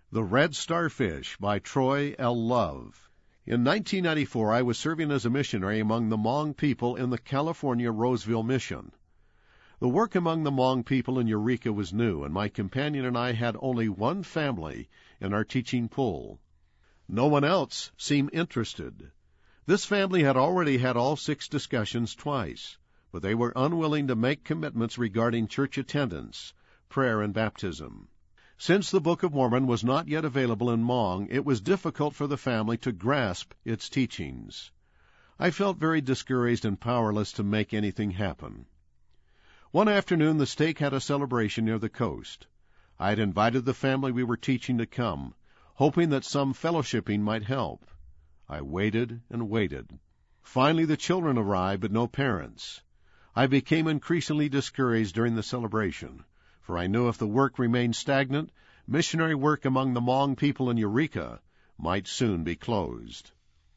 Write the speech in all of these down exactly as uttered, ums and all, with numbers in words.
The Red Starfish by Troy L. Love. In nineteen ninety-four, I was serving as a missionary among the Hmong people in the California Roseville Mission. The work among the Hmong people in Eureka was new, and my companion and I had only one family in our teaching pool. No one else seemed interested. This family had already had all six discussions twice, but they were unwilling to make commitments regarding church attendance, prayer, and baptism. Since the Book of Mormon was not yet available in Hmong, it was difficult for the family to grasp its teachings. I felt very discouraged and powerless to make anything happen. One afternoon, the stake had a celebration near the coast. I had invited the family we were teaching to come, hoping that some fellowshipping might help. I waited and waited. Finally, the children arrived, but no parents. I became increasingly discouraged during the celebration, for I knew if the work remained stagnant, missionary work among the Hmong people in Eureka might soon be closed.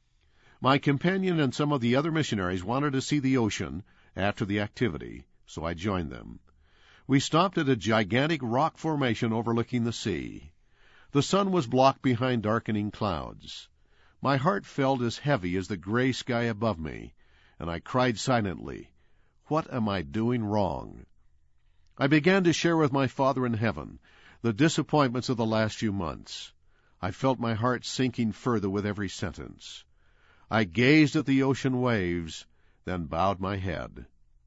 My companion and some of the other missionaries wanted to see the ocean after the activity, so I joined them. We stopped at a gigantic rock formation overlooking the sea. The sun was blocked behind darkening clouds. My heart felt as heavy as the gray sky above me, and I cried silently, "What am I doing wrong?" I began to share with my Father in heaven the disappointments of the last few months. I felt my heart sinking further with every sentence. I gazed at the ocean waves, then bowed my head.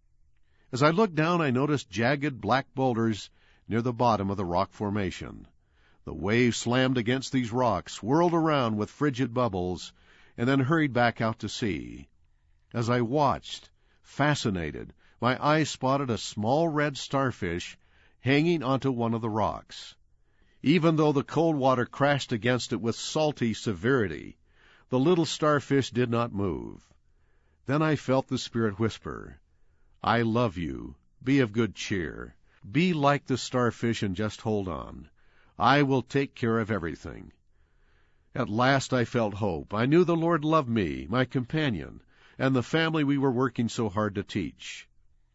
As I looked down, I noticed jagged black boulders near the bottom of the rock formation. The waves slammed against these rocks, swirled around with frigid bubbles, and then hurried back out to sea. As I watched, fascinated, my eyes spotted a small red starfish hanging onto one of the rocks. Even though the cold water crashed against it with salty severity, the little starfish did not move. Then I felt the Spirit whisper, "I love you. Be of good cheer. Be like the starfish and just hold on. I will take care of everything." At last I felt hope. I knew the Lord loved me, my companion, and the family we were working so hard to teach.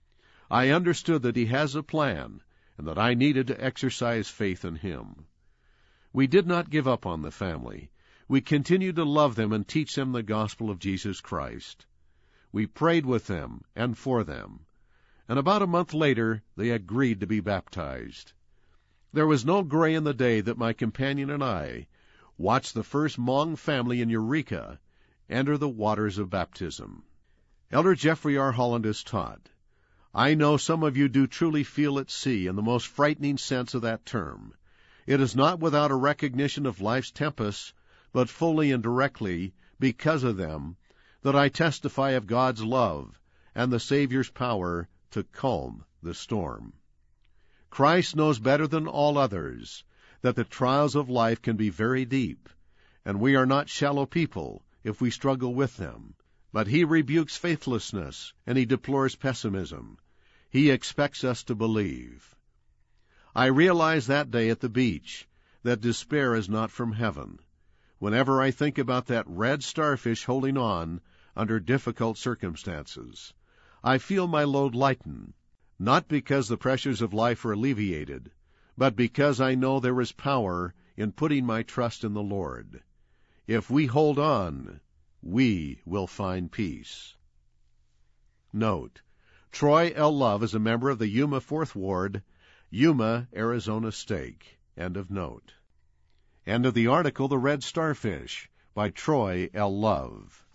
I understood that He has a plan, and that I needed to exercise faith in Him. We did not give up on the family. We continued to love them and teach them the gospel of Jesus Christ. We prayed with them and for them, and about a month later they agreed to be baptized. There was no gray in the day that my companion and I watched the first Hmong family in Eureka enter the waters of baptism. Elder Jeffrey R. Holland has taught, "I know some of you do truly feel at sea in the most frightening sense of that term. It is not without a recognition of life's tempests, but fully and directly because of them, that I testify of God's love and the Savior's power to calm the storm. Christ knows better than all others that the trials of life can be very deep, and we are not shallow people if we struggle with them. But He rebukes faithlessness, and He deplores pessimism. He expects us to believe." I realized that day at the beach that despair is not from heaven. Whenever I think about that red starfish holding on under difficult circumstances, I feel my load lighten, not because the pressures of life are alleviated, but because I know there is power in putting my trust in the Lord. If we hold on, we will find peace. Note: Troy L. Love is a member of the Yuma Fourth Ward, Yuma, Arizona Stake. End of note. End of the article, The Red Starfish, by Troy L. Love.